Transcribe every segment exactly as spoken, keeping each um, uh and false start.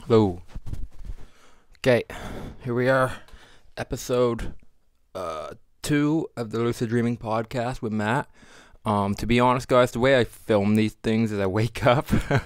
Hello. Okay, here we are, episode uh, two of the Lucid Dreaming podcast with Matt. Um, to be honest, guys, the way I film these things is I wake up,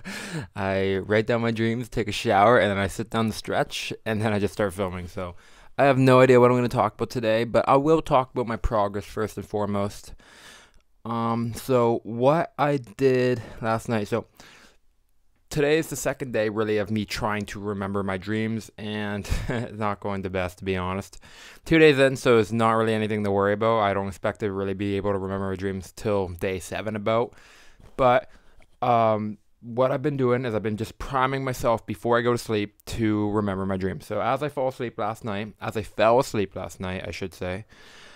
I write down my dreams, take a shower, and then I sit down to stretch, and then I just start filming. So I have no idea what I'm going to talk about today, but I will talk about my progress first and foremost. Um, so what I did last night. So today is the second day, really, of me trying to remember my dreams, and it's not going the best, to be honest. Two days in, so it's not really anything to worry about. I don't expect to really be able to remember my dreams till day seven about. But um, what I've been doing is I've been just priming myself before I go to sleep to remember my dreams. So as I fall asleep last night, as I fell asleep last night, I should say,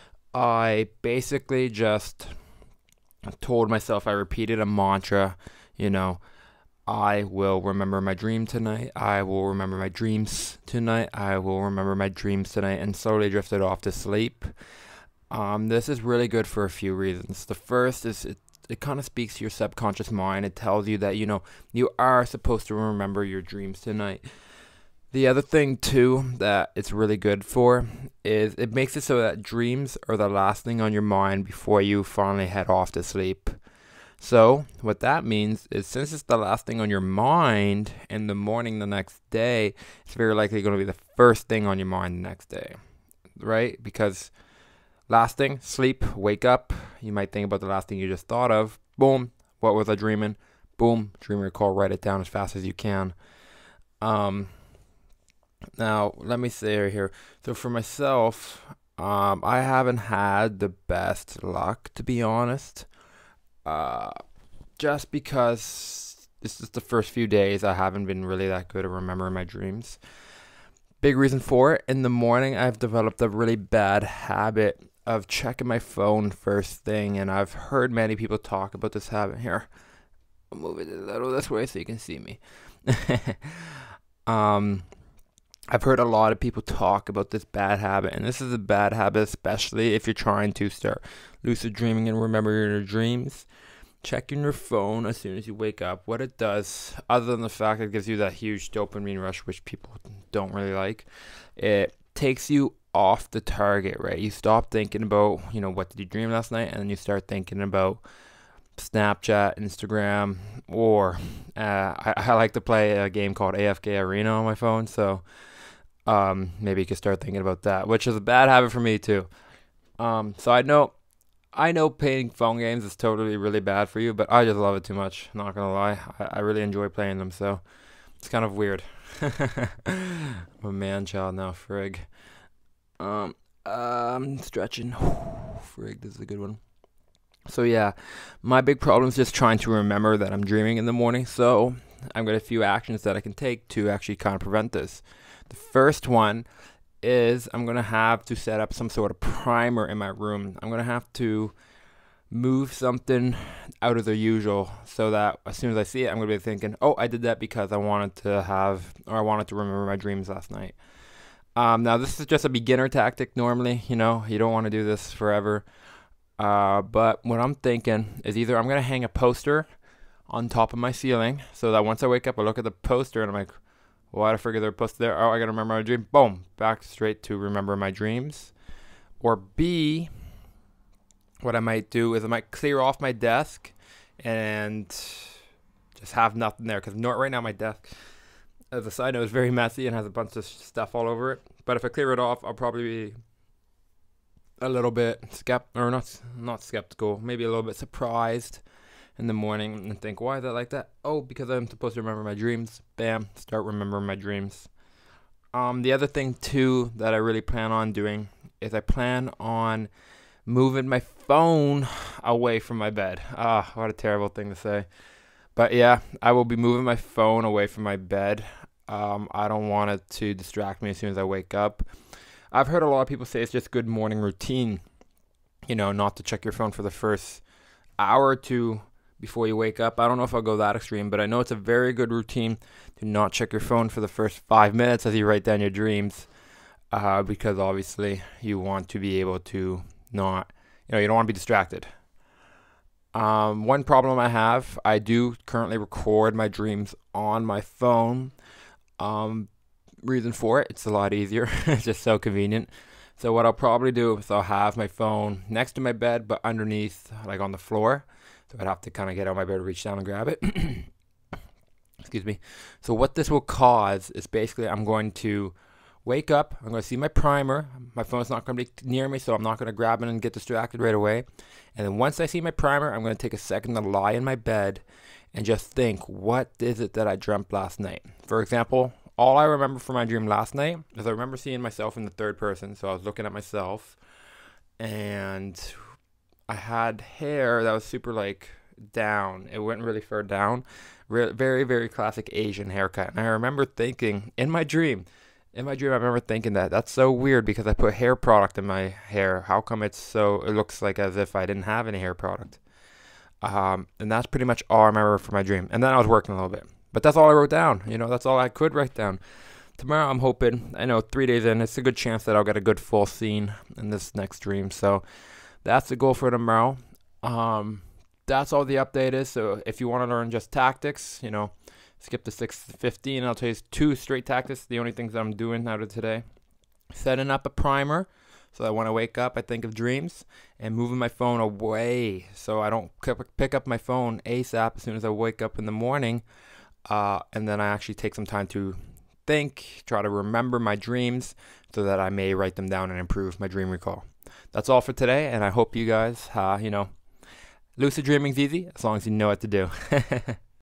I basically just told myself, I repeated a mantra, you know, I will remember my dream tonight. I will remember my dreams tonight. I will remember my dreams tonight, and slowly drifted off to sleep. Um, this is really good for a few reasons. The first is it, it kind of speaks to your subconscious mind. It tells you that, you know, you are supposed to remember your dreams tonight. The other thing, too, that it's really good for is it makes it so that dreams are the last thing on your mind before you finally head off to sleep. So what that means is, since it's the last thing on your mind in the morning the next day, it's very likely going to be the first thing on your mind the next day, right? Because last thing, sleep, wake up. You might think about the last thing you just thought of. Boom, what was I dreaming? Boom, dream recall, write it down as fast as you can. Um, now, let me say here. So for myself, um, I haven't had the best luck, to be honest. Uh, just because this is the first few days, I haven't been really that good at remembering my dreams. Big reason for it, in the morning, I've developed a really bad habit of checking my phone first thing, and I've heard many people talk about this habit. Here, I'll move it a little this way so you can see me. um, I've heard a lot of people talk about this bad habit, and this is a bad habit, especially if you're trying to start lucid dreaming and remembering your dreams. Checking your phone as soon as you wake up. What it does, other than the fact that it gives you that huge dopamine rush, which people don't really like, it takes you off the target, right? You stop thinking about, you know, what did you dream last night, and then you start thinking about Snapchat, Instagram, or uh, I, I like to play a game called A F K Arena on my phone, so um, maybe you can start thinking about that, which is a bad habit for me too. Um, so I know I know playing phone games is totally really bad for you, but I just love it too much. Not gonna lie, I, I really enjoy playing them, so it's kind of weird. I'm a man child now, frig. Um, um, stretching. Frig, this is a good one. So yeah, my big problem is just trying to remember that I'm dreaming in the morning. So I've got a few actions that I can take to actually kind of prevent this. The first one is I'm going to have to set up some sort of primer in my room. I'm going to have to move something out of the usual so that as soon as I see it, I'm going to be thinking, oh, I did that because I wanted to have, or I wanted to remember my dreams last night. Um, now, this is just a beginner tactic normally, you know, you don't want to do this forever. Uh, but what I'm thinking is either I'm going to hang a poster on top of my ceiling so that once I wake up, I look at the poster and I'm like, why did I forget they're posted there? Oh, I gotta remember my dream. Boom, back straight to remember my dreams. Or B, what I might do is I might clear off my desk and just have nothing there. Because right now my desk, as a side note, is very messy and has a bunch of stuff all over it. But if I clear it off, I'll probably be a little bit skeptical, or not, not skeptical, maybe a little bit surprised in the morning and think, why is that like that? Oh, because I'm supposed to remember my dreams. Bam, start remembering my dreams. Um, the other thing too that I really plan on doing is I plan on moving my phone away from my bed. Ah, what a terrible thing to say. But yeah, I will be moving my phone away from my bed. Um, I don't want it to distract me as soon as I wake up. I've heard a lot of people say it's just good morning routine, you know, not to check your phone for the first hour or two before you wake up. I don't know if I'll go that extreme, but I know it's a very good routine to not check your phone for the first five minutes as you write down your dreams, uh, because obviously you want to be able to not, you know, you don't want to be distracted. Um, one problem I have, I do currently record my dreams on my phone. Um, reason for it, it's a lot easier. It's just so convenient. So what I'll probably do is I'll have my phone next to my bed, but underneath, like on the floor. So I'd have to kind of get out of my bed, reach down and grab it. Excuse me. So what this will cause is basically I'm going to wake up, I'm going to see my primer. My phone's not going to be near me, so I'm not going to grab it and get distracted right away. And then once I see my primer, I'm going to take a second to lie in my bed and just think, what is it that I dreamt last night? For example, all I remember from my dream last night is I remember seeing myself in the third person. So I was looking at myself and I had hair that was super like down. It went really far down. Re- very, very classic Asian haircut. And I remember thinking in my dream, in my dream, I remember thinking that that's so weird because I put hair product in my hair. How come it's so, it looks like as if I didn't have any hair product? Um, and that's pretty much all I remember from my dream. And then I was working a little bit. But that's all I wrote down. You know, that's all I could write down. Tomorrow I'm hoping, I know three days in, it's a good chance that I'll get a good full scene in this next dream. So that's the goal for tomorrow. Um, that's all the update is. So if you want to learn just tactics, you know, skip to six fifteen. I'll tell you two straight tactics. The only things I'm doing out of today. Setting up a primer. So that when I wake up, I think of dreams. And moving my phone away. So I don't pick up my phone ASAP as soon as I wake up in the morning. Uh, and then I actually take some time to think, try to remember my dreams so that I may write them down and improve my dream recall. That's all for today. And I hope you guys, uh, you know, lucid dreaming's easy as long as you know what to do.